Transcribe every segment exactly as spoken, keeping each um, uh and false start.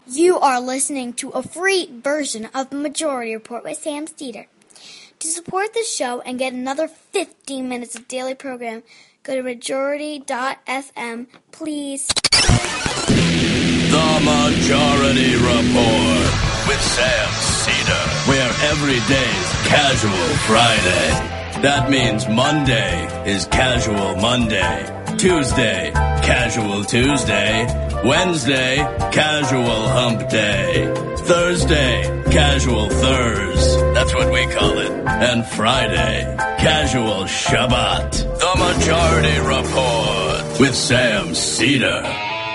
You are listening to a free version of the Majority Report with Sam Steeder. To support the show and get another fifteen minutes of daily program, go to majority dot f m, please. The Majority Report with Sam Steeder, where every day's Casual Friday. That means Monday is Casual Monday, Tuesday, Casual Tuesday, Wednesday, Casual Hump Day, Thursday, Casual Thurs, that's what we call it, and Friday, Casual Shabbat. The Majority Report with Sam Steeder.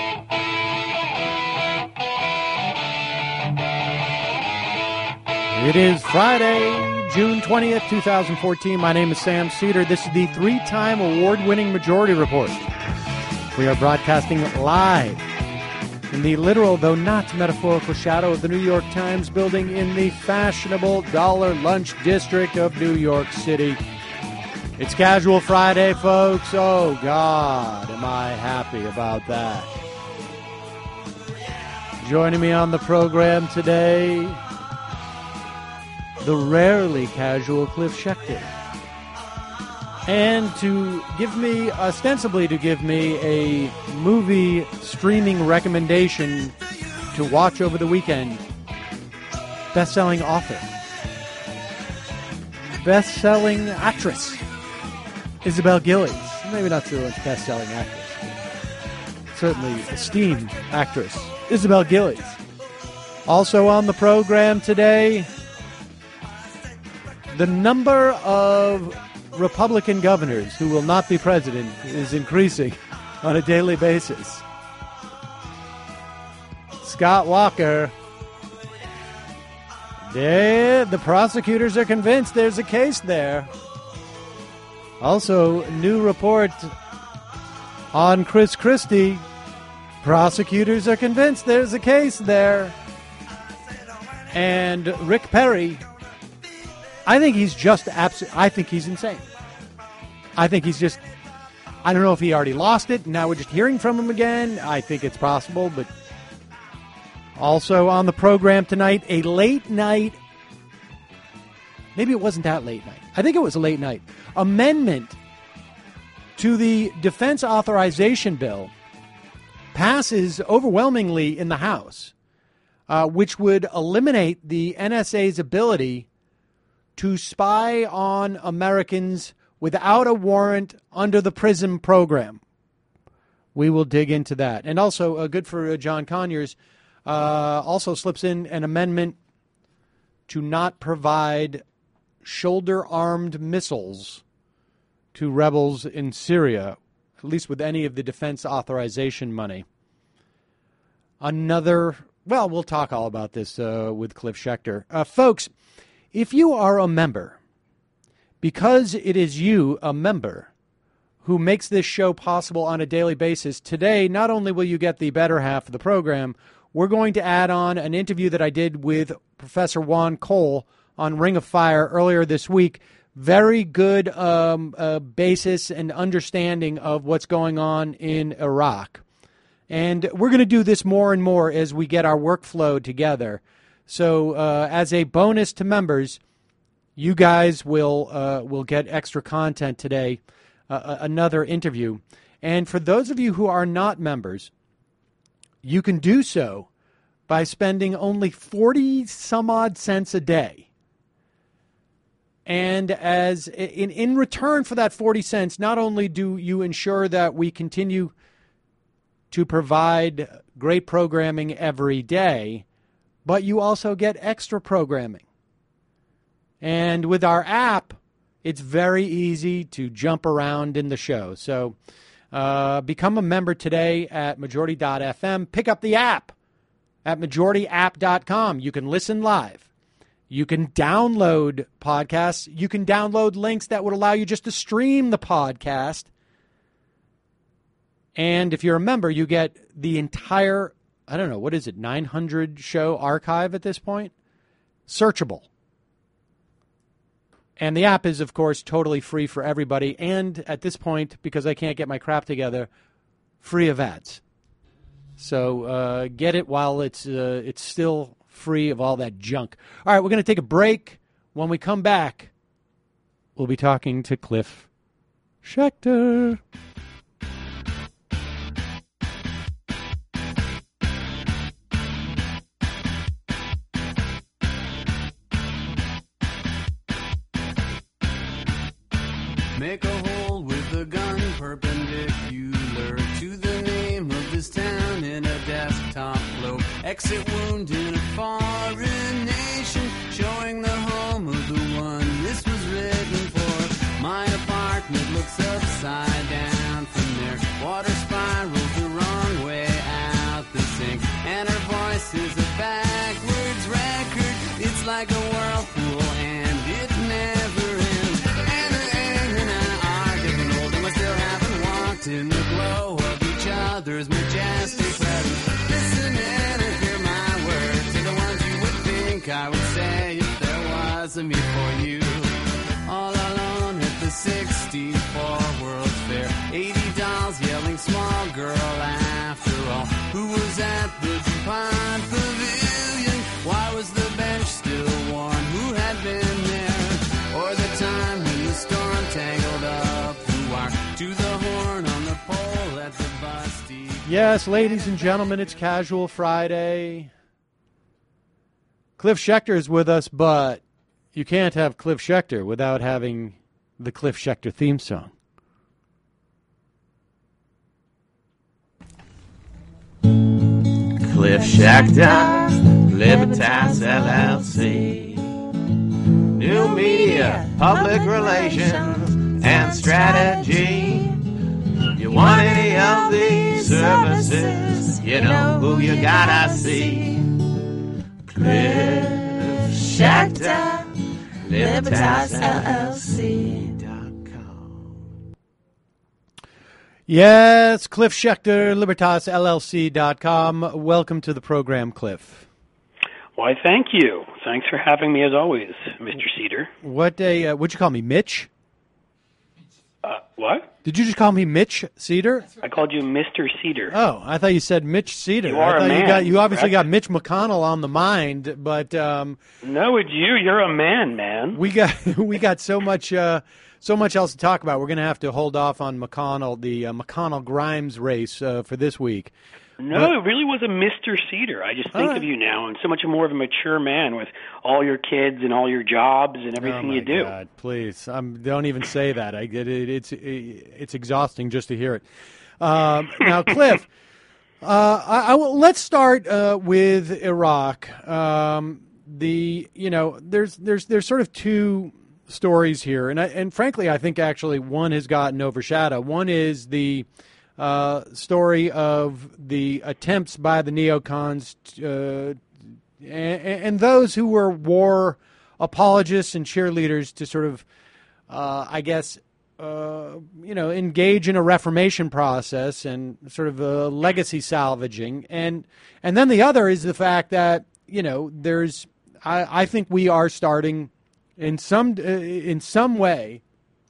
It is Friday, June twentieth, twenty fourteen. My name is Sam Steeder. This is the three-time award-winning Majority Report. We are broadcasting live in the literal, though not metaphorical, shadow of the New York Times building in the fashionable Dollar Lunch District of New York City. It's Casual Friday, folks. Oh, God, am I happy about that. Joining me on the program today, the rarely casual Cliff Schechter. And to give me, ostensibly to give me a movie streaming recommendation to watch over the weekend, best-selling author, best-selling actress, Isabel Gillies. Maybe not so much best-selling actress, certainly esteemed actress, Isabel Gillies. Also on the program today, the number of Republican governors who will not be president is increasing on a daily basis. Scott Walker. They, the prosecutors are convinced there's a case there. Also, new report on Chris Christie. Prosecutors are convinced there's a case there. And Rick Perry. I think he's just abs- I think he's insane. I think he's just, I don't know if he already lost it. Now we're just hearing from him again. I think it's possible, but also on the program tonight, a late night, maybe it wasn't that late night. I think it was a late night. Amendment to the Defense Authorization Bill passes overwhelmingly in the House, uh, which would eliminate the N S A's ability to spy on Americans without a warrant under the PRISM program. We will dig into that. And also, uh, good for uh, John Conyers, uh, also slips in an amendment to not provide shoulder-armed missiles to rebels in Syria, at least with any of the defense authorization money. Another, well, we'll talk all about this uh, with Cliff Schechter. Uh, folks, if you are a member, because it is you, a member, who makes this show possible on a daily basis, today not only will you get the better half of the program, we're going to add on an interview that I did with Professor Juan Cole on Ring of Fire earlier this week. Very good um, uh, basis and understanding of what's going on in Iraq. And we're going to do this more and more as we get our workflow together. So uh, as a bonus to members, you guys will uh, will get extra content today, uh, another interview. And for those of you who are not members, you can do so by spending only forty some odd cents a day. And as in, in return for that forty cents, not only do you ensure that we continue to provide great programming every day, but you also get extra programming. And with our app, it's very easy to jump around in the show. So uh, become a member today at majority dot f m. Pick up the app at majority app dot com. You can listen live. You can download podcasts. You can download links that would allow you just to stream the podcast. And if you're a member, you get the entire, I don't know, what is it, nine hundred show archive at this point? Searchable. And the app is, of course, totally free for everybody. And at this point, because I can't get my crap together, free of ads. So uh, get it while it's uh, it's still free of all that junk. All right, we're going to take a break. When we come back, we'll be talking to Cliff Schecter. Make a hole with a gun perpendicular to the name of this town in a desktop globe. Exit wound in a foreign nation, showing the home of the one this was written for. My apartment looks upside down from there. Water spirals the wrong way out the sink, and her voice is a backwards record. It's like a whirlpool and it never ends. And Anne and I are getting old, and we still haven't walked in the glow of each other's majestic presence. Listen and hear my words, are the ones you would think I would say if there was a me for you. All alone at the sixty-four World's Fair, eighty dolls yelling small girl after all. Who was at the DuPont Pavilion? Why was the bench still warm? Who had been there? Or the time when the storm tangled up the wire to the horn on the pole at the bus depot. Yes, ladies and gentlemen, it's Casual Friday. Cliff Schecter is with us, but you can't have Cliff Schecter without having the Cliff Schecter theme song. Cliff Schecter, Libertas L L C. New media, public relations, and strategy. You want any of these services, you know who you gotta see. Cliff Schecter, Libertas L L C. Yes, Cliff Schecter, Libertas L L C dot com. Welcome to the program, Cliff. Why, thank you. Thanks for having me, as always, Mister Cedar. What day? Uh, what'd you call me, Mitch? Uh, what? Did you just call me Mitch Cedar? I called you Mister Cedar. Oh, I thought you said Mitch Cedar. You are I thought a man. You, got, you obviously correct? got Mitch McConnell on the mind, but um, No, it's you. You're a man, man. we got we got so much uh, so much else to talk about. We're going to have to hold off on McConnell, the uh, McConnell Grimes race uh, for this week. No, But- it really was a Mister Cedar. I just think All right. of you now, and so much more of a mature man with all your kids and all your jobs and everything oh my you do. God, please, um, don't even say that. I get it. It's it, it's exhausting just to hear it. Um, now, Cliff, uh, I, I will, let's start uh, with Iraq. Um, the you know there's there's there's sort of two stories here, and I, and frankly, I think actually one has gotten overshadowed. One is the uh, story of the attempts by the neocons uh, and, and those who were war apologists and cheerleaders to sort of, uh, I guess, uh, you know, engage in a reformation process and sort of a legacy salvaging. And and then the other is the fact that, you know, there's, I, I think we are starting in some uh, in some way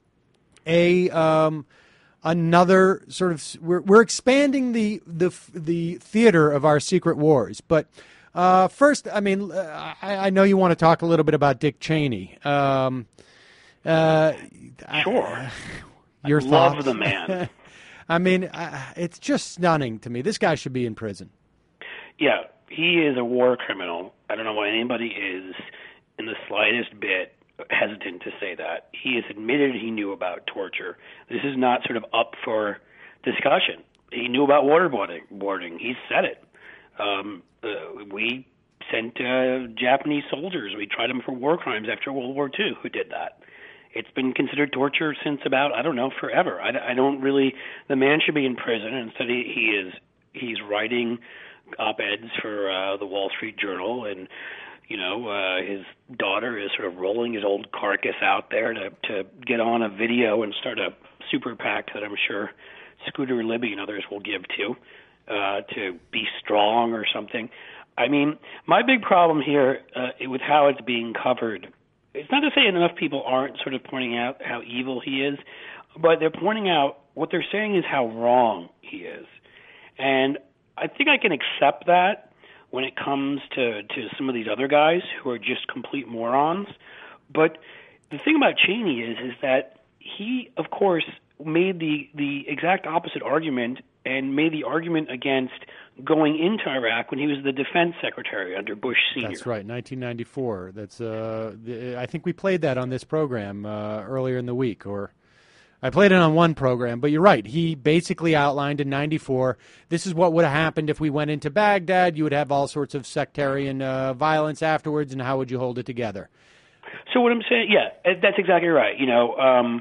a um, another sort of we're we're expanding the the the theater of our secret wars. But uh, first, I mean, I, I know you want to talk a little bit about Dick Cheney. Um, uh, Sure. I, your I love thoughts? the man. I mean, uh, it's just stunning to me. This guy should be in prison. Yeah, he is a war criminal. I don't know why anybody is in the slightest bit hesitant to say that. He has admitted he knew about torture. This is not sort of up for discussion. He knew about waterboarding. Boarding. He said it. Um, uh, we sent uh, Japanese soldiers. We tried them for war crimes after World War Two. Who did that? It's been considered torture since about, I don't know, forever. I, I don't really, the man should be in prison. Instead, he, he is, he's writing op-eds for uh, the Wall Street Journal, and, you know, uh, his daughter is sort of rolling his old carcass out there to, to get on a video and start a super PAC that I'm sure Scooter Libby and others will give to, uh, to be strong or something. I mean, my big problem here uh, with how it's being covered, it's not to say enough people aren't sort of pointing out how evil he is, but they're pointing out, what they're saying is how wrong he is. And I think I can accept that when it comes to, to some of these other guys who are just complete morons. But the thing about Cheney is is that he, of course, made the, the exact opposite argument and made the argument against going into Iraq when he was the defense secretary under Bush Senior That's right, nineteen ninety-four. That's uh, the, I think we played that on this program uh, earlier in the week, or I played it on one program. But you're right. He basically outlined in ninety-four, this is what would have happened if we went into Baghdad. You would have all sorts of sectarian uh, violence afterwards, and how would you hold it together? So what I'm saying, yeah, that's exactly right. You know, um,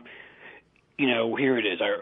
you know, here it is. I,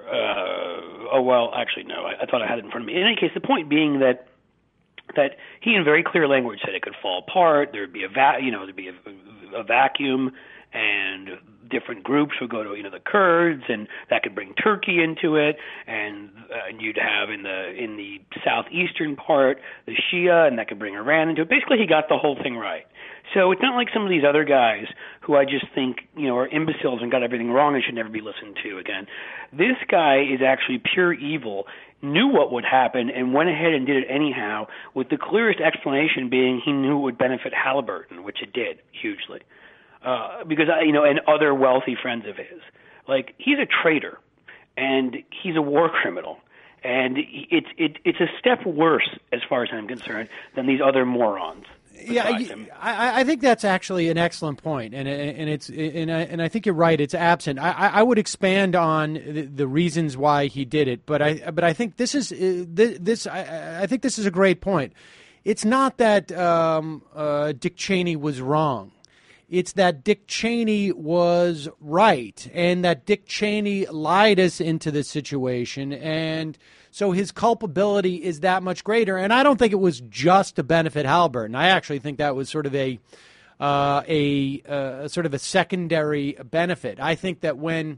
uh, oh well, actually, no. I, I thought I had it in front of me. In any case, the point being that that he, in very clear language, said it could fall apart. There'd be a va- you know, there'd be a, a vacuum, and different groups would go to, you know, the Kurds, and that could bring Turkey into it, and, uh, and you'd have in the in the southeastern part the Shia, and that could bring Iran into it. Basically, he got the whole thing right. So it's not like some of these other guys who I just think, you know, are imbeciles and got everything wrong and should never be listened to again. This guy is actually pure evil, knew what would happen, and went ahead and did it anyhow, with the clearest explanation being he knew it would benefit Halliburton, which it did hugely. Uh, because, you know, and other wealthy friends of his. Like, he's a traitor, and he's a war criminal. And it's it, it's a step worse, as far as I'm concerned, than these other morons. Yeah, I, I think that's actually an excellent point, and and it's and I, and I think you're right. It's absent. I, I would expand on the, the reasons why he did it, but I but I think this is this I, I think this is a great point. It's not that um, uh, Dick Cheney was wrong. It's that Dick Cheney was right, and that Dick Cheney lied us into this situation, and so his culpability is that much greater. And I don't think it was just to benefit Halliburton. I actually think that was sort of a uh, a uh, sort of a secondary benefit. I think that when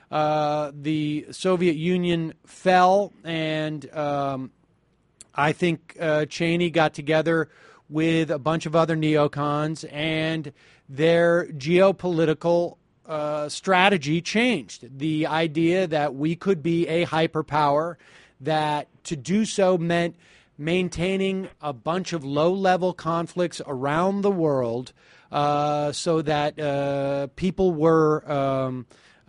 uh, the Soviet Union fell, and um, I think uh, Cheney got together with a bunch of other neocons, and their geopolitical uh, strategy changed. The idea that we could be a hyperpower, that to do so meant maintaining a bunch of low-level conflicts around the world uh, so that uh, people were um,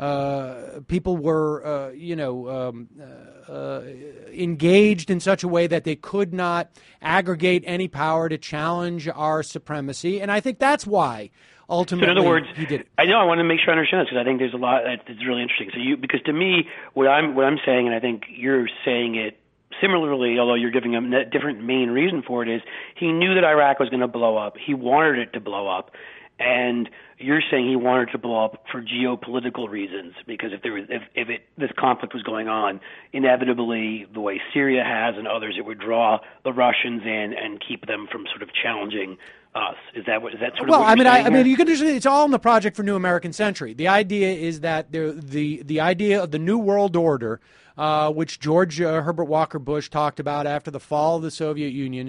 uh, people were uh, you know um, uh, engaged in such a way that they could not aggregate any power to challenge our supremacy. And I think that's why ultimately, so in other words, he did it. I know I want to make sure I understand this, because I think there's a lot that's really interesting. So you, because to me, what I'm what I'm saying, and I think you're saying it similarly, although you're giving him a different main reason for it, is he knew that Iraq was going to blow up. He wanted it to blow up, and you're saying he wanted to blow up for geopolitical reasons, because if there was if, if it this conflict was going on, inevitably the way Syria has and others, it would draw the Russians in and keep them from sort of challenging us. Is that what is that sort of well? what I mean, I, I here? mean, you can just, it's all in the Project for New American Century. The idea is that the the the idea of the New World Order, uh, which George uh, Herbert Walker Bush talked about after the fall of the Soviet Union,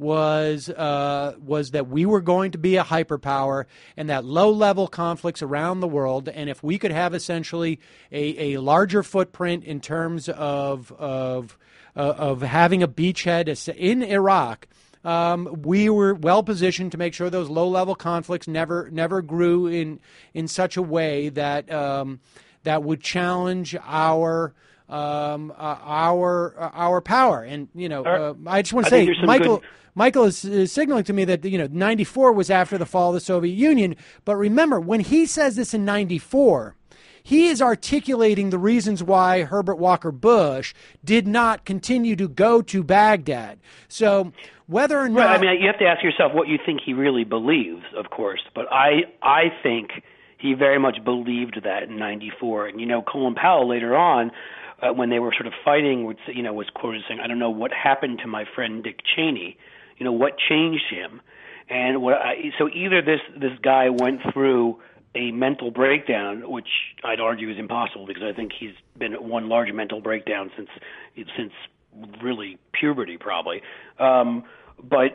was uh, was that we were going to be a hyperpower, and that low-level conflicts around the world, and if we could have essentially a, a larger footprint in terms of of uh, of having a beachhead in Iraq. Um, we were well positioned to make sure those low-level conflicts never never grew in in such a way that um, that would challenge our um, uh, our uh, our power. And you know, uh, I just want to say, Michael good... Michael is, is signaling to me that you know ninety-four was after the fall of the Soviet Union. But remember, when he says this in ninety-four, he is articulating the reasons why Herbert Walker Bush did not continue to go to Baghdad. So whether or not... Right, I mean, you have to ask yourself what you think he really believes, of course. But I I think he very much believed that in ninety-four. And, you know, Colin Powell later on, uh, when they were sort of fighting, would, you know, was quoted saying, I don't know what happened to my friend Dick Cheney. You know, what changed him? And what I, so either this, this guy went through a mental breakdown, which I'd argue is impossible, because I think he's been at one large mental breakdown since since really puberty, probably. Um, but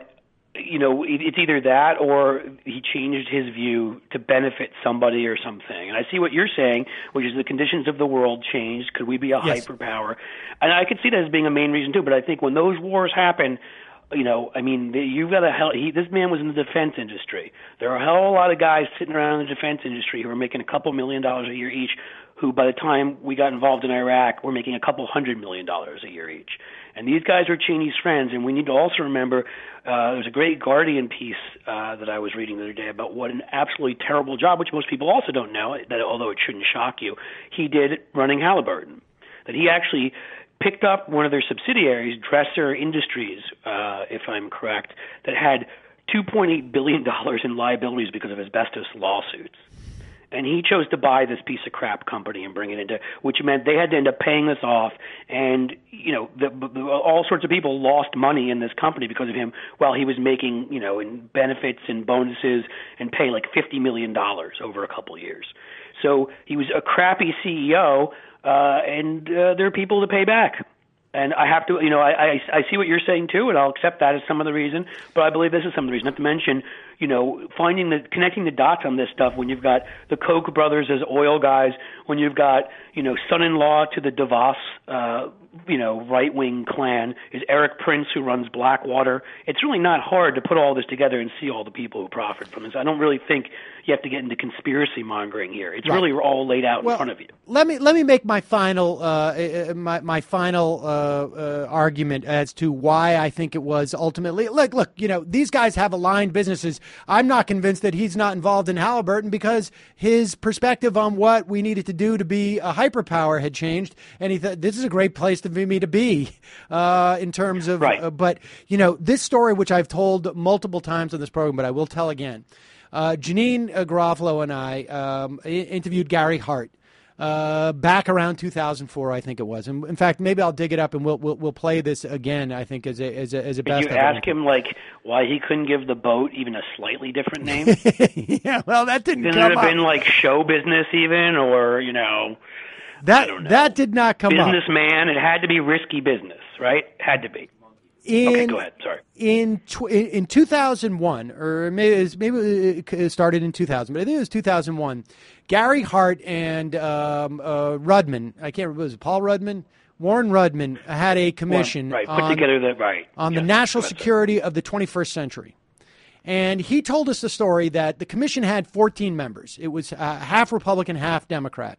you know, it, it's either that or he changed his view to benefit somebody or something. And I see what you're saying, which is the conditions of the world changed. Could we be a Yes. hyperpower? And I could see that as being a main reason too. But I think when those wars happen, you know, I mean, you've got a hell. He, this man was in the defense industry. There are a hell of a lot of guys sitting around in the defense industry who are making a couple million dollars a year each, who by the time we got involved in Iraq were making a couple hundred million dollars a year each. And these guys are Cheney's friends. And we need to also remember uh, there's a great Guardian piece uh, that I was reading the other day about what an absolutely terrible job, which most people also don't know, that although it shouldn't shock you, he did running Halliburton. That he actually picked up one of their subsidiaries, Dresser Industries, uh, if I'm correct, that had two point eight billion dollars in liabilities because of asbestos lawsuits. And he chose to buy this piece of crap company and bring it into, which meant they had to end up paying this off. And, you know, the, the, all sorts of people lost money in this company because of him while he was making, you know, in benefits and bonuses and pay like fifty million dollars over a couple of years. So he was a crappy C E O, uh, and uh, there are people to pay back. And I have to, you know, I, I, I see what you're saying too, and I'll accept that as some of the reason. But I believe this is some of the reason. Not to mention, you know, finding the connecting the dots on this stuff when you've got the Koch brothers as oil guys, when you've got, you know, son-in-law to the DeVos, uh, you know, right-wing clan is Eric Prince, who runs Blackwater. It's really not hard to put all this together and see all the people who profit from this. I don't really think you have to get into conspiracy mongering here. It's Right. really all laid out Well, in front of you. Let me let me make my final uh, my my final uh, uh, argument as to why I think it was ultimately. Look, look, you know, these guys have aligned businesses. I'm not convinced that he's not involved in Halliburton because his perspective on what we needed to do to be a hyperpower had changed, and he thought this is a great place for me to be uh, in terms of. Right. Uh, but you know, this story, which I've told multiple times on this program, but I will tell again. Uh, Janine uh, Garofalo and I um, I- interviewed Gary Hart uh, back around two thousand four, I think it was. And in fact, maybe I'll dig it up and we'll we'll, we'll play this again. I think as a as a as a Did best. you of ask it. him, like, why he couldn't give the boat even a slightly different name? Yeah, well, that didn't Couldn't come it have up. been like show business even, or, you know, that I don't know. that did not come up. businessman? It had to be risky business, right? Had to be. In, Okay, go ahead. Sorry. In tw- in in two thousand one, or maybe it was, maybe it started in two thousand, but I think it was two thousand one. Gary Hart and um, uh, Rudman, I can't remember, was it Paul Rudman? Warren Rudman had a commission Right, put on, together the right on the Yes, national go ahead, security of the twenty-first century. And he told us the story that the commission had fourteen members. It was uh, half Republican, half Democrat.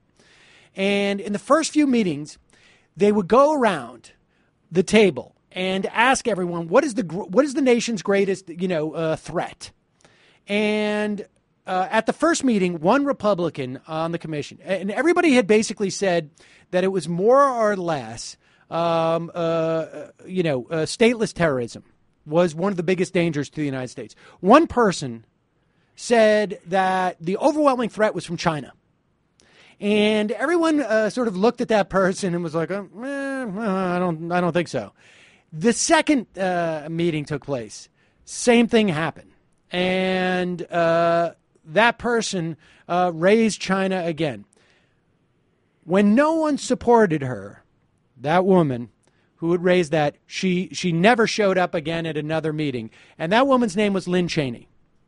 And in the first few meetings, they would go around the table and ask everyone, what is the gr- what is the nation's greatest, you know, uh, threat? And uh, at the first meeting, one Republican on the commission, and everybody had basically said that it was more or less, um, uh, you know, uh, stateless terrorism was one of the biggest dangers to the United States. One person said that the overwhelming threat was from China. And everyone uh, sort of looked at that person and was like, oh, eh, I don't, I don't think so. The second uh, meeting took place. Same thing happened. And uh, that person uh, raised China again. When no one supported her, that woman who had raised that, she, she never showed up again at another meeting. And that woman's name was Lynn Cheney.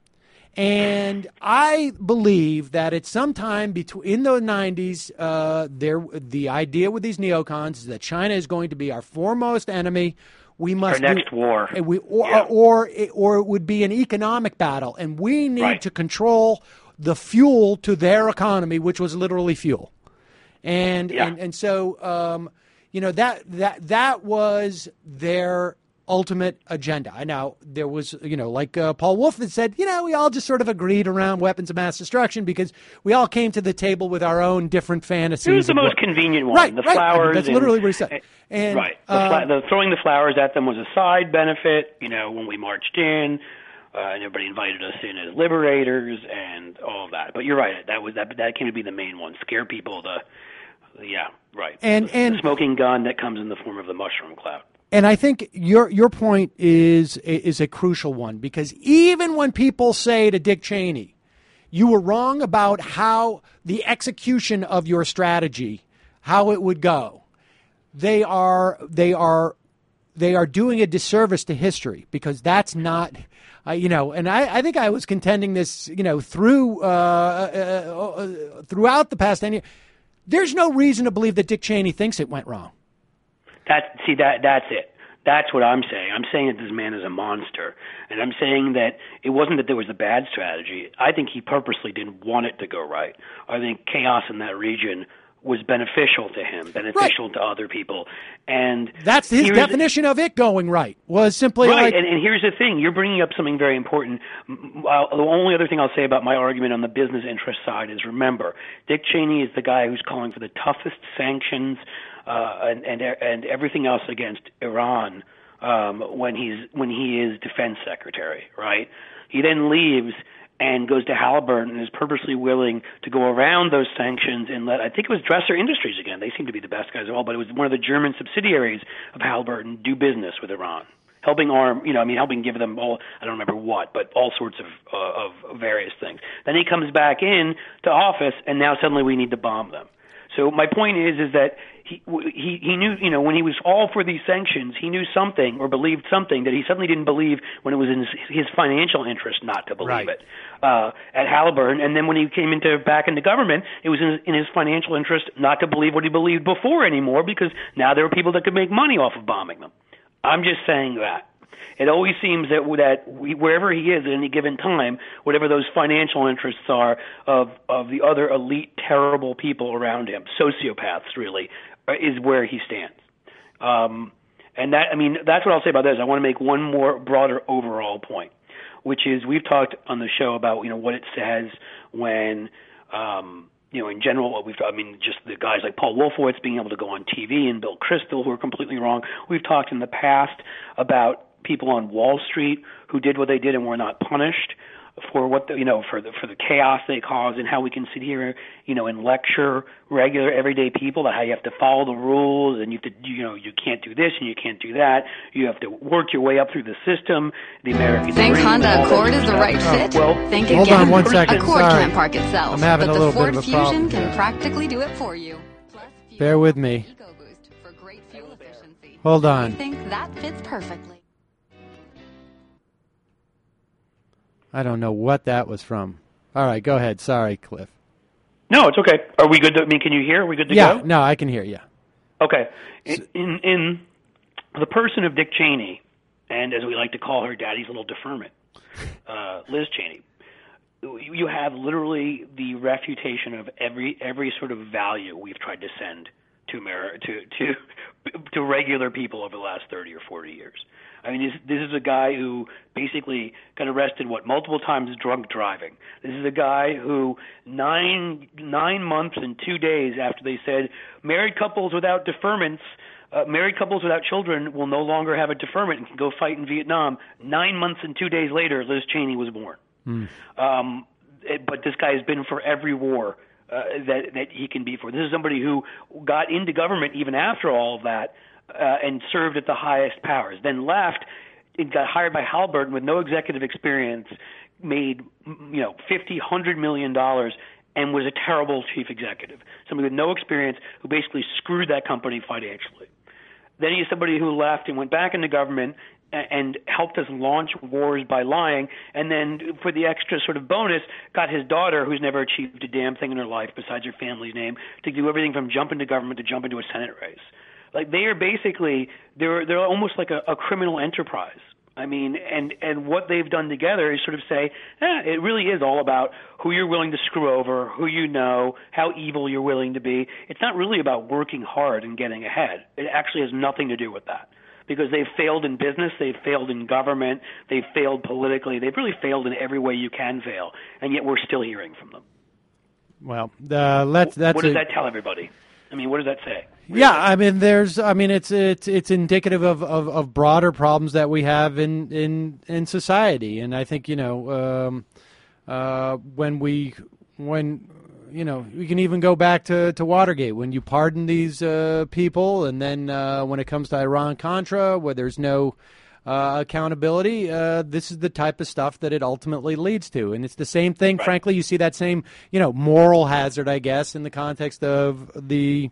And I believe that at some time between in the nineties, uh, there the idea with these neocons is that China is going to be our foremost enemy. We must Our next do, war. and we or, Yeah. or or it would be an economic battle, and we need Right. to control the fuel to their economy, which was literally fuel. And Yeah. and and so um, you know that that that was their ultimate agenda. I know there was, you know, like uh, Paul Wolf had said, you know, we all just sort of agreed around weapons of mass destruction because we all came to the table with our own different fantasies. It was the of most what- convenient one. Right, the right. I mean, flowers. that's and- literally what he said. And, right. The, uh, fla- the throwing the flowers at them was a side benefit. You know, when we marched in, uh, and everybody invited us in as liberators and all of that. But you're right. That was that. That came to be the main one. Scare people. The, the yeah, right. And- the, and- the smoking gun that comes in the form of the mushroom cloud. And I think your your point is is a crucial one, because even when people say to Dick Cheney, you were wrong about how the execution of your strategy, how it would go, they are they are they are doing a disservice to history because that's not, uh, you know, and I, I think I was contending this, you know, through uh, uh, uh, throughout the past ten years. There's no reason to believe that Dick Cheney thinks it went wrong. That see that that's it. That's what I'm saying. I'm saying that this man is a monster. And I'm saying that it wasn't that there was a bad strategy. I think he purposely didn't want it to go right. I think chaos in that region was beneficial to him, beneficial right. to other people. And that's his definition of it going right, was simply right. like... And, and here's the thing. You're bringing up something very important. I'll, the only other thing I'll say about my argument on the business interest side is, remember, Dick Cheney is the guy who's calling for the toughest sanctions uh, and, and and everything else against Iran um, when he's when he is defense secretary, right? He then leaves and goes to Halliburton and is purposely willing to go around those sanctions and let, I think it was Dresser Industries again. They seem to be the best guys of all, but it was one of the German subsidiaries of Halliburton do business with Iran, helping arm, you know, I mean, helping give them all, I don't remember what, but all sorts of, uh, of various things. Then he comes back in to office, and now suddenly we need to bomb them. So my point is, is that he, he, he knew, you know, when he was all for these sanctions, he knew something or believed something that he suddenly didn't believe when it was in his, his financial interest not to believe right. it uh, at Halliburton. And then when he came into back into government, it was in, in his financial interest not to believe what he believed before anymore, because now there were people that could make money off of bombing them. I'm just saying that. It always seems that that we, wherever he is at any given time, whatever those financial interests are of of the other elite, terrible people around him, sociopaths really, is where he stands. Um, and that, I mean, that's what I'll say about this. I want to make one more broader overall point, which is we've talked on the show about, you know, what it says when, um, you know, in general, what we've, I mean, just the guys like Paul Wolfowitz being able to go on T V and Bill Kristol, who are completely wrong. We've talked in the past about people on Wall Street who did what they did and were not punished for what the, you know, for the for the chaos they caused, and how we can sit here, you know, and lecture regular everyday people about how you have to follow the rules and you have to, you know, you can't do this and you can't do that. You have to work your way up through the system. The American Think dream, Honda Accord is the right fit? Well, Think hold again. on one second. Accord Sorry. can't park itself, I'm having but a the little Ford bit of a Fusion problem can here. practically do it for you. Plus, Bear with me. EcoBoost for great fuel efficiency. Hold on. I think that fits perfectly. I don't know what that was from. All right, go ahead. Sorry, Cliff. No, it's okay. Are we good to, I mean, can you hear? Are we good to yeah, go? no, I can hear you. Okay. In, in in the person of Dick Cheney, and as we like to call her, Daddy's little deferment, uh, Liz Cheney, you have literally the refutation of every every sort of value we've tried to send to Ameri- to to to regular people over the last thirty or forty years. I mean, this, this is a guy who basically got arrested, what, multiple times drunk driving. This is a guy who nine nine months and two days after they said married couples without deferments, uh, married couples without children will no longer have a deferment and can go fight in Vietnam. Nine months and two days later, Liz Cheney was born. Mm. Um, it, but this guy has been for every war uh, that that he can be for. This is somebody who got into government even after all of that. Uh, and served at the highest powers, then left and got hired by Halliburton with no executive experience, made, you know, fifty, one hundred million dollars, and was a terrible chief executive. Somebody with no experience who basically screwed that company financially. Then he's somebody who left and went back into government and, and helped us launch wars by lying, and then for the extra sort of bonus, got his daughter, who's never achieved a damn thing in her life besides her family's name, to do everything from jump into government to jump into a Senate race. Like, they are basically, they're they're almost like a, a criminal enterprise. I mean, and, and what they've done together is sort of say, eh, it really is all about who you're willing to screw over, who you know, how evil you're willing to be. It's not really about working hard and getting ahead. It actually has nothing to do with that. Because they've failed in business, they've failed in government, they've failed politically, they've really failed in every way you can fail, and yet we're still hearing from them. Well, uh, let's, that's what does a, that tell everybody? I mean, what does that say? Really? Yeah, I mean, there's, I mean, it's it's it's indicative of, of, of broader problems that we have in, in, in society, and I think, you know, um, uh, when we when you know we can even go back to, to Watergate, when you pardon these uh, people, and then uh, when it comes to Iran Contra, where there's no uh, accountability, uh, this is the type of stuff that it ultimately leads to, and it's the same thing. Right. Frankly, you see that same, you know, moral hazard, I guess, in the context of the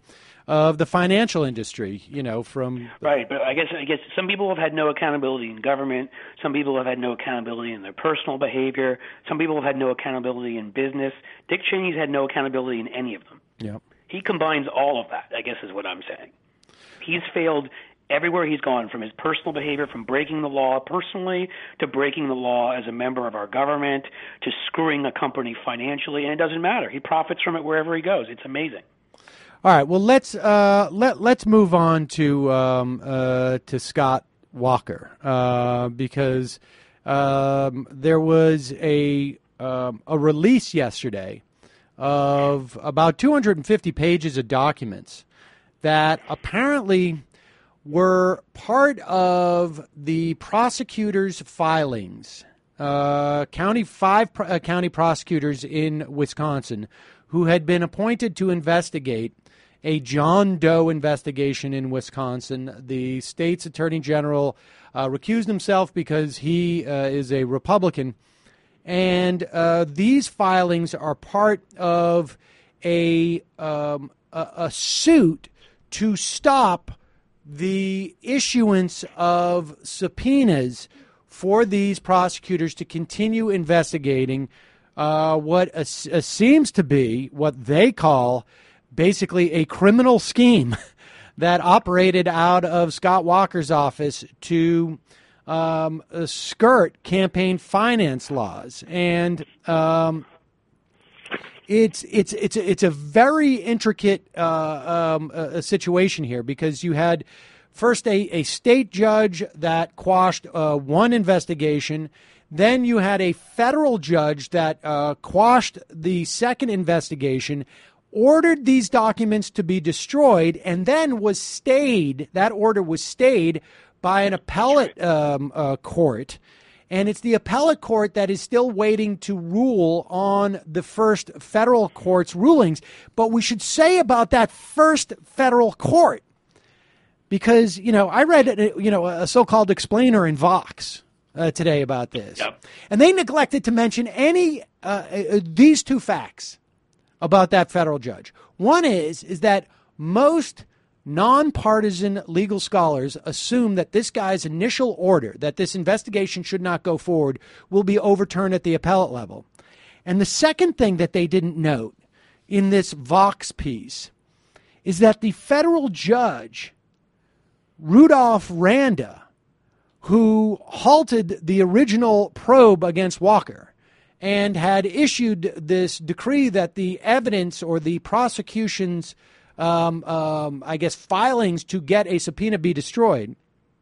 of the financial industry, you know, from right. But I guess I guess some people have had no accountability in government. Some people have had no accountability in their personal behavior. Some people have had no accountability in business. Dick Cheney's had no accountability in any of them. Yeah. He combines all of that, I guess is what I'm saying. He's failed everywhere he's gone, from his personal behavior, from breaking the law personally to breaking the law as a member of our government to screwing a company financially, and it doesn't matter. He profits from it wherever he goes. It's amazing. All right. Well, let's uh, let let's move on to um, uh, to Scott Walker uh, because um, there was a um, a release yesterday of about two hundred fifty pages of documents that apparently were part of the prosecutor's filings, uh, county five uh, county prosecutors in Wisconsin who had been appointed to investigate a John Doe investigation in Wisconsin. The state's attorney general uh, recused himself because he uh, is a Republican. And uh, these filings are part of a, um, a, a suit to stop the issuance of subpoenas for these prosecutors to continue investigating uh, what uh, seems to be what they call basically a criminal scheme that operated out of Scott Walker's office to um, uh, skirt campaign finance laws. And um, it's it's it's it's a very intricate uh, um, uh, situation here because you had first a, a state judge that quashed uh, one investigation. Then you had a federal judge that uh, quashed the second investigation, ordered these documents to be destroyed, and then was stayed. That order was stayed by an appellate um, uh, court. And it's the appellate court that is still waiting to rule on the first federal court's rulings. But we should say about that first federal court, because, you know, I read, you know, a so-called explainer in Vox uh, today about this. Yep. And they neglected to mention any uh, uh, these two facts about that federal judge. One is, is that most nonpartisan legal scholars assume that this guy's initial order, that this investigation should not go forward, will be overturned at the appellate level. And the second thing that they didn't note in this Vox piece is that the federal judge, Rudolph Randa, who halted the original probe against Walker and had issued this decree that the evidence or the prosecution's Um, um, I guess, filings to get a subpoena be destroyed,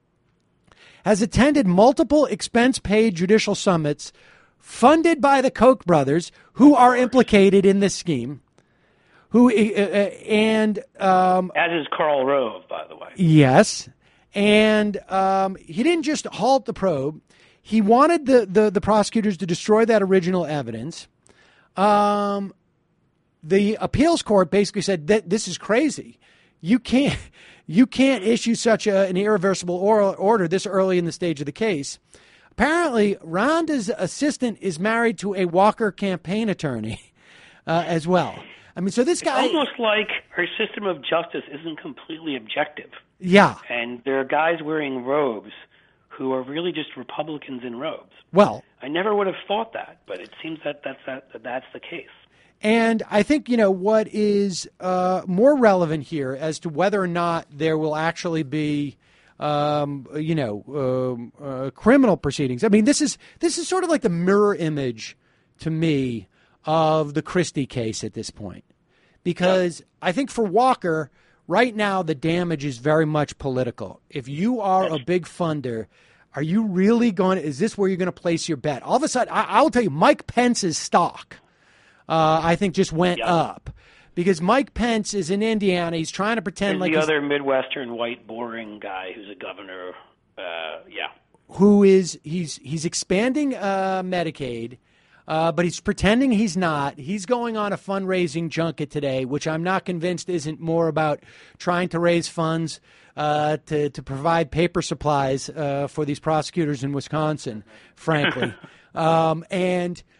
has attended multiple expense-paid judicial summits funded by the Koch brothers, who are implicated in this scheme, who uh, and um, as is Karl Rove, by the way. Yes, and um, he didn't just halt the probe; he wanted the the, the prosecutors to destroy that original evidence. Um. The appeals court basically said that this is crazy. You can't, you can't issue such a, an irreversible oral order this early in the stage of the case. Apparently, Randa's assistant is married to a Walker campaign attorney uh, as well. I mean, so this guy... It's almost like our system of justice isn't completely objective. Yeah. And there are guys wearing robes who are really just Republicans in robes. Well... I never would have thought that, but it seems that that's, that, that that's the case. And I think, you know, what is uh, more relevant here as to whether or not there will actually be, um, you know, um, uh, criminal proceedings. I mean, this is this is sort of like the mirror image to me of the Christie case at this point, because yeah. I think for Walker right now, the damage is very much political. If you are a big funder, are you really going to, is this where you're going to place your bet? All of a sudden, I, I'll tell you, Mike Pence's stock, Uh, I think just went yeah. up because Mike Pence is in Indiana. He's trying to pretend There's like the he's, other Midwestern white boring guy who's a governor. Uh, yeah, who is he's he's expanding uh, Medicaid, uh, but he's pretending he's not. He's going on a fundraising junket today, which I'm not convinced isn't more about trying to raise funds uh, to to provide paper supplies uh, for these prosecutors in Wisconsin, frankly, um, and.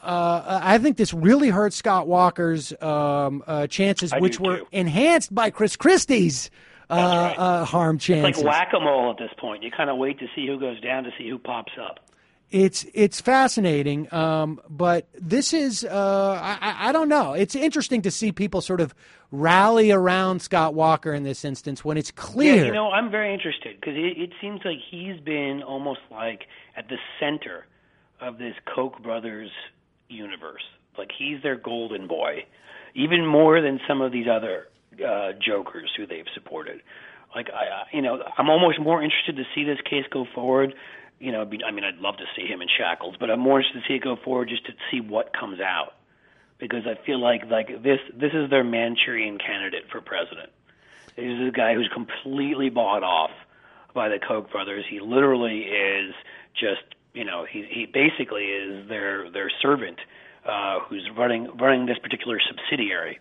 uh, I think this really hurt Scott Walker's um, uh, chances, I which do were too. enhanced by Chris Christie's uh, right. uh, harm chances. It's like whack-a-mole at this point. You kind of wait to see who goes down to see who pops up. It's it's fascinating, um, but this is uh, I, I don't know. It's interesting to see people sort of rally around Scott Walker in this instance when it's clear. Yeah, you know, I'm very interested because it, it seems like he's been almost like at the center of this Koch brothers universe. Like he's their golden boy, even more than some of these other uh, jokers who they've supported. Like I, you know, I'm almost more interested to see this case go forward. You know, I mean, I'd love to see him in shackles, but I'm more interested to see it go forward just to see what comes out, because I feel like like this this is their Manchurian candidate for president. This is a guy who's completely bought off by the Koch brothers. He literally is just, you know, he he basically is their their servant uh, who's running running this particular subsidiary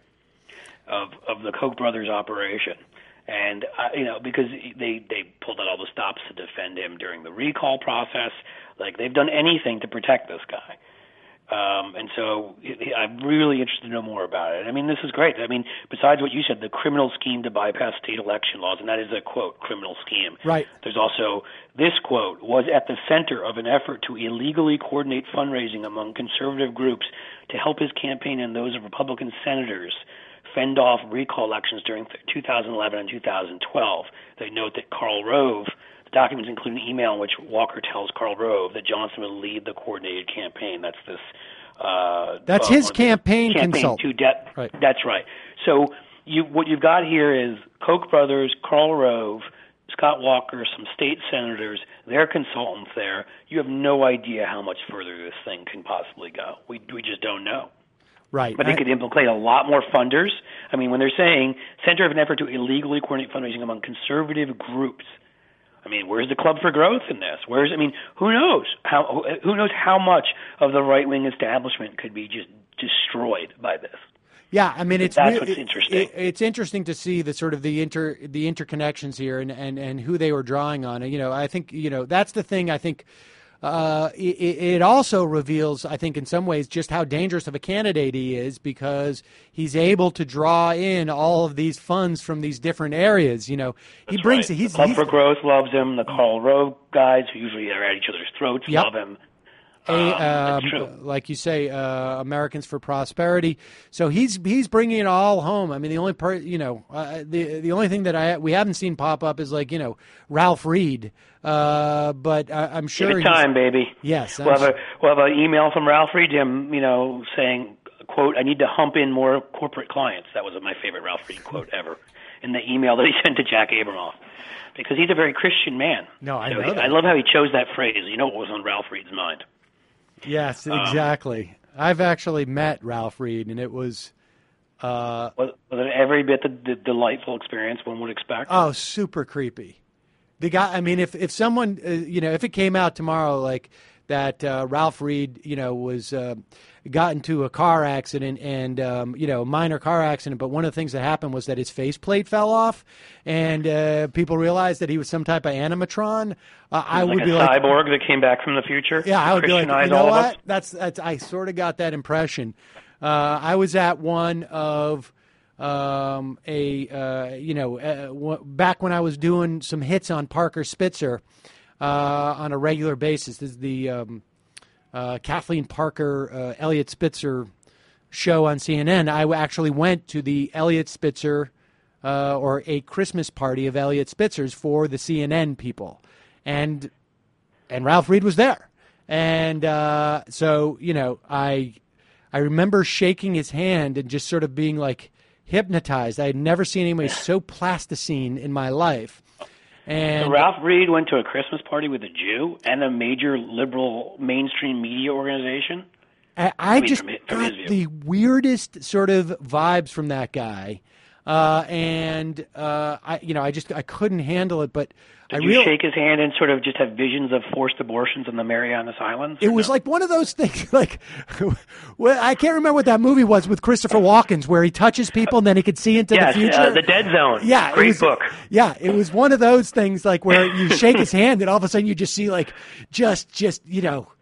of of the Koch brothers operation. And, uh, you know, because they, they pulled out all the stops to defend him during the recall process. Like, they've done anything to protect this guy. Um, and so I'm really interested to know more about it. I mean, this is great. I mean, besides what you said, the criminal scheme to bypass state election laws, and that is a, quote, criminal scheme. Right. There's also this quote, was at the center of an effort to illegally coordinate fundraising among conservative groups to help his campaign and those of Republican senators fend off recall elections during two thousand eleven and two thousand twelve. They note that Karl Rove, the documents include an email in which Walker tells Karl Rove that Johnson will lead the coordinated campaign. That's this. Uh, That's uh, his campaign, campaign consultant. to debt. Right. That's right. So you, what you've got here is Koch brothers, Karl Rove, Scott Walker, some state senators, their consultants there. You have no idea how much further this thing can possibly go. We we just don't know. Right. But it I- could implicate a lot more funders. I mean, when they're saying center of an effort to illegally coordinate fundraising among conservative groups, I mean, where's the Club for Growth in this? Where's I mean, who knows how who knows how much of the right wing establishment could be just destroyed by this? Yeah, I mean, it's That's re- what's it- interesting. it- it's interesting to see the sort of the inter the interconnections here and, and, and who they were drawing on. And, you know, I think you know that's the thing. I think uh, it, it also reveals, I think, in some ways, just how dangerous of a candidate he is, because he's able to draw in all of these funds from these different areas. You know, he That's brings right. he's, the Club he's for Growth loves him. The Karl Rove guys, who usually are at each other's throats, Yep. love him. a, Um, um, that's true. like you say, uh, Americans for Prosperity. So he's he's bringing it all home. I mean, the only part, you know, uh, the the only thing that I we haven't seen pop up is like you know Ralph Reed. Uh, but I, I'm sure Give it he's- time, baby. Yes, We'll I'm have, a, we'll have an email from Ralph Reed to him, you know, saying, quote, I need to hump in more corporate clients. That was my favorite Ralph Reed quote ever in the email that he sent to Jack Abramoff. Because he's a very Christian man. No, I so know he, that. I love how he chose that phrase. You know what was on Ralph Reed's mind. Yes, Um, exactly. I've actually met Ralph Reed, and it was uh, Was, was it every bit the, the delightful experience one would expect? oh, super creepy. The guy. I mean, if if someone, uh, you know, if it came out tomorrow, like that, uh, Ralph Reed, you know, was uh, got into a car accident and um, you know, a minor car accident, but one of the things that happened was that his faceplate fell off, and uh, people realized that he was some type of animatron. Uh, I like would a be like, cyborg that came back from the future? yeah, I would be like, Christianize you know all of what? us? That's that's. I sort of got that impression. Uh, I was at one of um, a uh, you know uh, w- back when I was doing some hits on Parker Spitzer uh, on a regular basis. This is the um, uh, Kathleen Parker uh, Elliot Spitzer show on C N N. I actually went to the Elliot Spitzer uh, or a Christmas party of Elliot Spitzer's for the C N N people, and and Ralph Reed was there. And uh, so, you know, I I remember shaking his hand and just sort of being like hypnotized. I had never seen anybody so plasticine in my life. And So Ralph Reed went to a Christmas party with a Jew and a major liberal mainstream media organization? I, I mean, just from his- from got his the view. weirdest sort of vibes from that guy. Uh, and uh, I, you know, I just I couldn't handle it. But Did I you real shake his hand and sort of just have visions of forced abortions in the Marianas Islands? It or was no? like one of those things, like, well, I can't remember what that movie was with Christopher Walken, where he touches people and then he could see into yes, the future. uh, The Dead Zone. Yeah, it Great was- book. Yeah, it was one of those things, like where you shake his hand and all of a sudden you just see, like, just, just you know,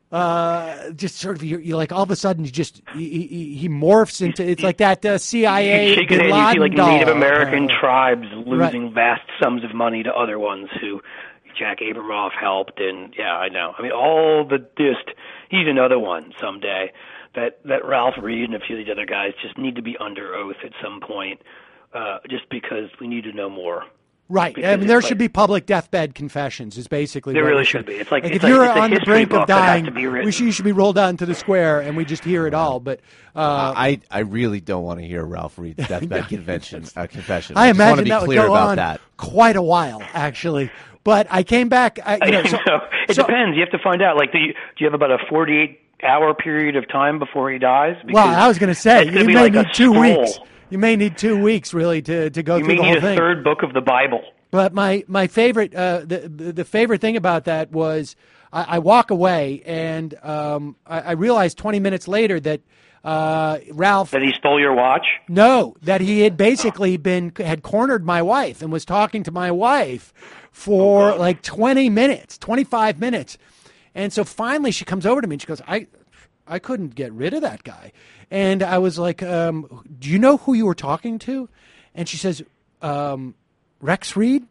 uh, just sort of, you're, you're like, all of a sudden, you just, he, he, he morphs into, it's like that uh, C I A You shake his Bin hand, you see Laden like doll, Native American apparently. tribes losing Right. vast sums of money to other ones who Jack Abramoff helped, and yeah, I know. I mean, all the just he's another one someday that that Ralph Reed and a few of these other guys just need to be under oath at some point, uh, just because we need to know more. Right. I Because mean, there it's should like- be public deathbed confessions is basically There what really we should be. It's like- if it's you're like- it's a on the history brink of book that has dying, to be written. we should, you should be rolled out into the square and we just hear it all. But uh, I, I really don't want to hear Ralph Reed's deathbed convention, uh, confession. I just want to imagine be that would clear go about on that. quite a while, actually. But I came back. I, you know, so, so it so- depends. You have to find out. Like, do you, do you have about a forty-eight hour period of time before he dies? Well, Because I was going to say it's gonna you be may like a need two scroll. weeks. You may need two weeks really to, to go You through may the need whole a thing. third book of the Bible. But my my favorite uh, the the favorite thing about that was I, I walk away and um, I, I realized twenty minutes later that uh, Ralph That he stole your watch. no that he had basically been had cornered my wife and was talking to my wife for like twenty minutes, twenty-five minutes, and so finally she comes over to me and she goes, I I couldn't get rid of that guy, and I was like, um, do you know who you were talking to? And she says, um, Rex Reed.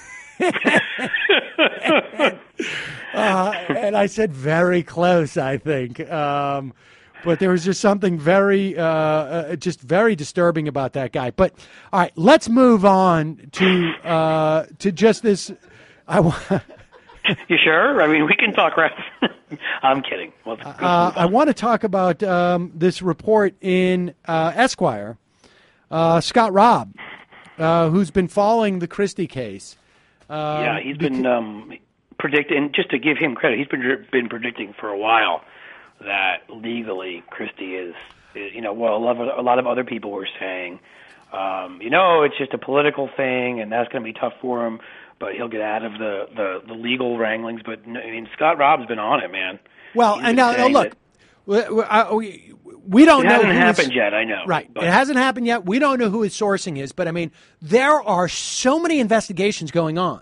uh, and I said, very close, I think. Um, but there was just something very, uh, uh, just very disturbing about that guy. But all right, let's move on to uh, to just this. I want. You sure? I mean, we can talk right. I'm kidding. Let's, let's Uh, move I on. want to talk about um, this report in uh, Esquire. Uh, Scott Robb, uh, who's been following the Christie case. Uh, yeah, he's been um, predicting. Just to give him credit, he's been been predicting for a while that legally Christie is, is you know, well, a lot of, a lot of other people were saying, um, you know, it's just a political thing, and that's going to be tough for him. But he'll get out of the, the, the legal wranglings. But I mean, Scott Robb's been on it, man. Well, He's and been now, now saying look, that- we, we, I- we, we don't It know hasn't who his- happened yet, I know. Right, But it hasn't happened yet. We don't know who his sourcing is, but I mean, there are so many investigations going on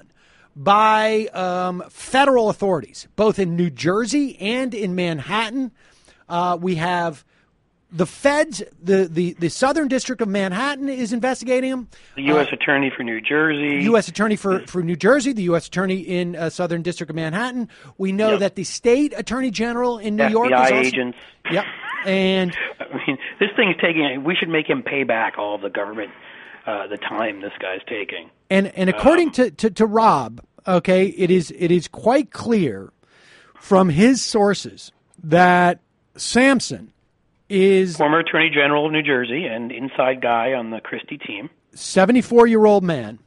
by um, federal authorities, both in New Jersey and in Manhattan. Uh, we have the feds, the, the, the Southern District of Manhattan is investigating him. the U S Attorney for New Jersey. U S Attorney for, for New Jersey, the U S Attorney in uh, Southern District of Manhattan. We know Yep. that the State Attorney General in New F B York I is also, agents. Yep, and I mean, this thing's taking. We should make him pay back all of the government, uh, the time this guy's taking. and and according to, to to Rob, okay, it is it is quite clear from his sources that Sampson is Former Attorney General of New Jersey and inside guy on the Christie team. seventy-four-year-old man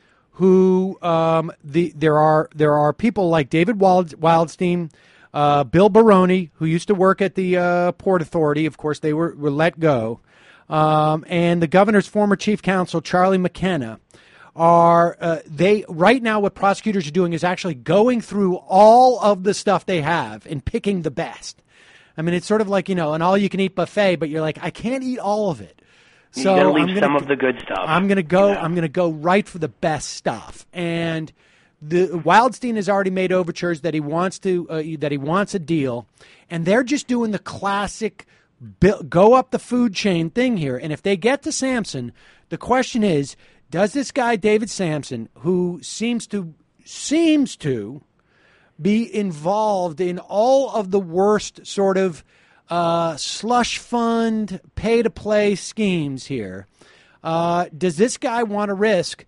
who um, the there are there are people like David Wild, Wildstein, uh, Bill Baroni, who used to work at the uh, Port Authority. Of course, they were, were let go, um, and the governor's former chief counsel Charlie McKenna. Are uh, they right now? What prosecutors are doing is actually going through all of the stuff they have and picking the best. I mean, it's sort of like, you know, an all-you-can-eat buffet, but you're like, I can't eat all of it. So you gotta leave I'm gonna, some of the good stuff. I'm going to go. you know? I'm going to go right for the best stuff. And the Wildstein has already made overtures that he wants to uh, that he wants a deal, and they're just doing the classic bill, go up the food chain thing here. And if they get to Sampson, the question is, does this guy David Sampson, who seems to seems to be involved in all of the worst sort of uh, slush fund, pay to play schemes here. Uh, does this guy want to risk,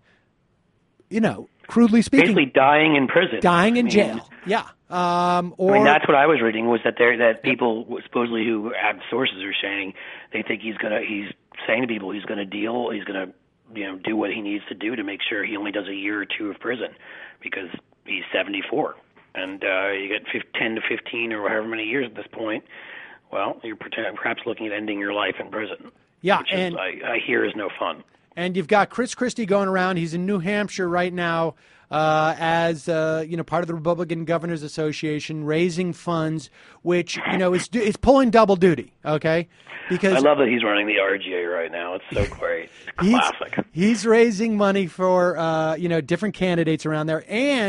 you know, crudely speaking, Basically dying in prison. dying in I mean, jail? Yeah. Um, or I mean, that's what I was reading was that there that people supposedly who have sources are saying they think he's gonna he's saying to people he's gonna deal he's gonna you know do what he needs to do to make sure he only does a year or two of prison because he's seventy-four and uh, you get ten to fifteen or however many years at this point. Well, you're perhaps looking at ending your life in prison. Yeah, which and is, I, I hear is no fun. And you've got Chris Christie going around. He's in New Hampshire right now uh, as uh, you know part of the Republican Governors Association, raising funds, which you know is is pulling double duty. Okay, because I love that he's running the R G A right now. It's so great. It's he's, classic. he's raising money for uh, you know different candidates around there, and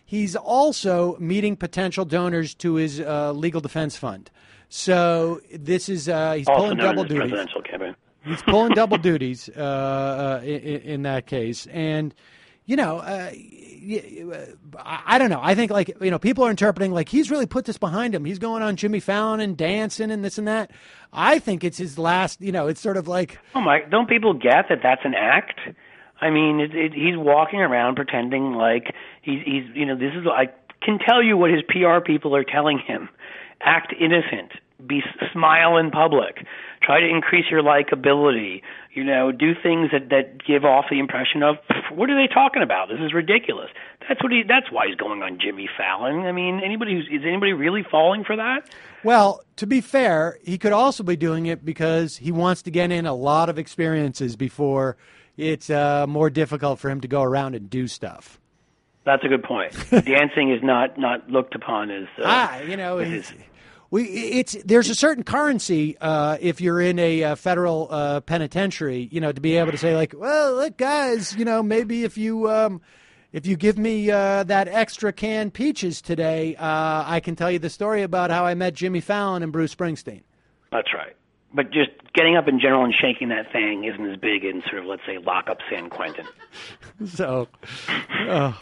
he's also meeting potential donors to his uh, legal defense fund. So this is uh, he's Also pulling known double as duties. presidential campaign. He's pulling double duties uh, uh, in, in that case, and you know, uh, I, I don't know. I think like you know, people are interpreting like he's really put this behind him. He's going on Jimmy Fallon and dancing and this and that. I think it's his last. You know, it's sort of like oh my! Don't people get that that's an act? I mean, it, it, he's walking around pretending like he's he's you know this is I can tell you what his P R people are telling him. Act innocent. Be smile in public. Try to increase your likability. You know, do things that, that give off the impression of what are they talking about? This is ridiculous. That's what he. That's why he's going on Jimmy Fallon. I mean, anybody who's, is anybody really falling for that? Well, to be fair, he could also be doing it because he wants to get in a lot of experiences before it's uh, more difficult for him to go around and do stuff. That's a good point. Dancing is not not looked upon as uh, ah, you know. as, We it's there's a certain currency uh, if you're in a uh, federal uh, penitentiary, you know, to be able to say like, well, look, guys, you know, maybe if you um, if you give me uh, that extra canned peaches today, uh, I can tell you the story about how I met Jimmy Fallon and Bruce Springsteen. That's right. But just getting up in general and shaking that thing isn't as big in sort of, let's say, lock up San Quentin. So, oh.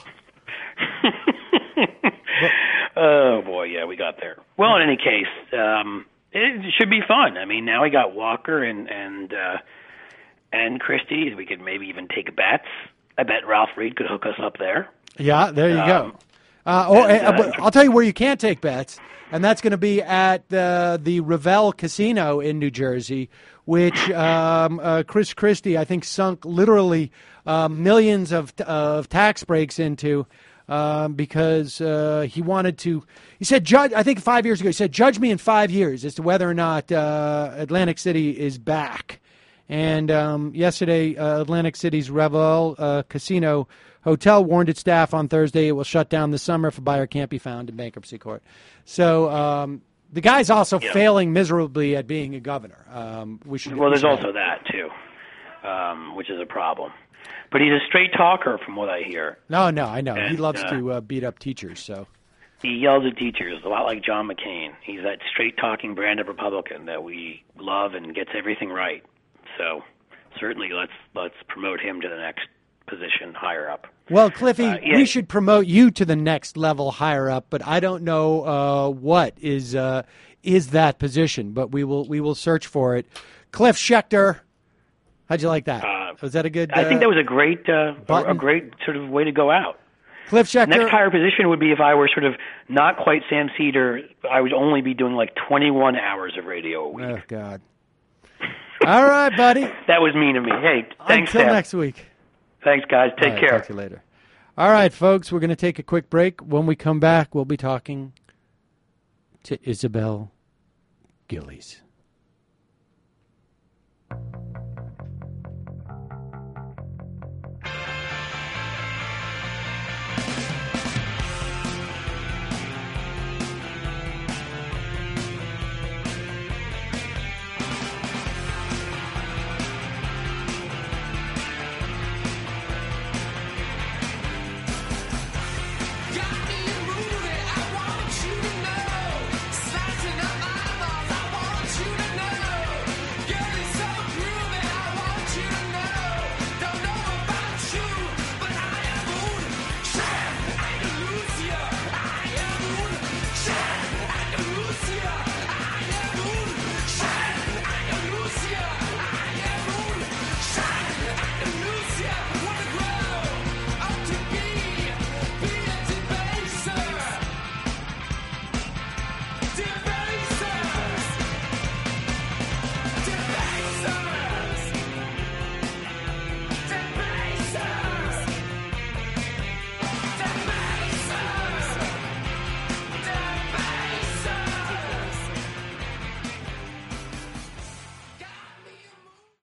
Oh, boy, yeah, we got there. Well, in any case, um, it should be fun. I mean, now we got Walker and and uh, and Christie. We could maybe even take bets. I bet Ralph Reed could hook us up there. Yeah, there you um, go. Uh, oh, and, uh, uh, I'll tell you where you can't take bets, and that's going to be at the the Revell Casino in New Jersey, which um, uh, Chris Christie, I think, sunk literally uh, millions of of tax breaks into. Um, because uh, he wanted to, he said, judge, I think five years ago, he said, judge me in five years as to whether or not uh, Atlantic City is back. And um, yesterday, uh, Atlantic City's Revell uh, Casino Hotel warned its staff on Thursday it will shut down this summer if a buyer can't be found in bankruptcy court. So um, the guy's also yeah. failing miserably at being a governor. Um, we should. Well, we there's should also that, too, um, which is a problem. But he's a straight talker, from what I hear. No, no, I know. And, he loves uh, to uh, beat up teachers, so. He yells at teachers, a lot like John McCain. He's that straight-talking brand of Republican that we love and gets everything right. So certainly let's let's promote him to the next position higher up. Well, Cliffy, uh, yeah. we should promote you to the next level higher up, but I don't know uh, what is uh, is that position, but we will we will search for it. Cliff Schechter, how'd you like that? Uh, Was that a good? I think uh, that was a great uh, button? a great sort of way to go out. Cliff Schechter. Next higher position would be if I were sort of not quite Sam Cedar. I would only be doing like twenty-one hours of radio a week. Oh God! All right, buddy. That was mean of me. Hey, thanks, Until Sam. next week. Thanks, guys. Take All right, care. Talk to you later. All right, folks. We're going to take a quick break. When we come back, we'll be talking to Isabel Gillies.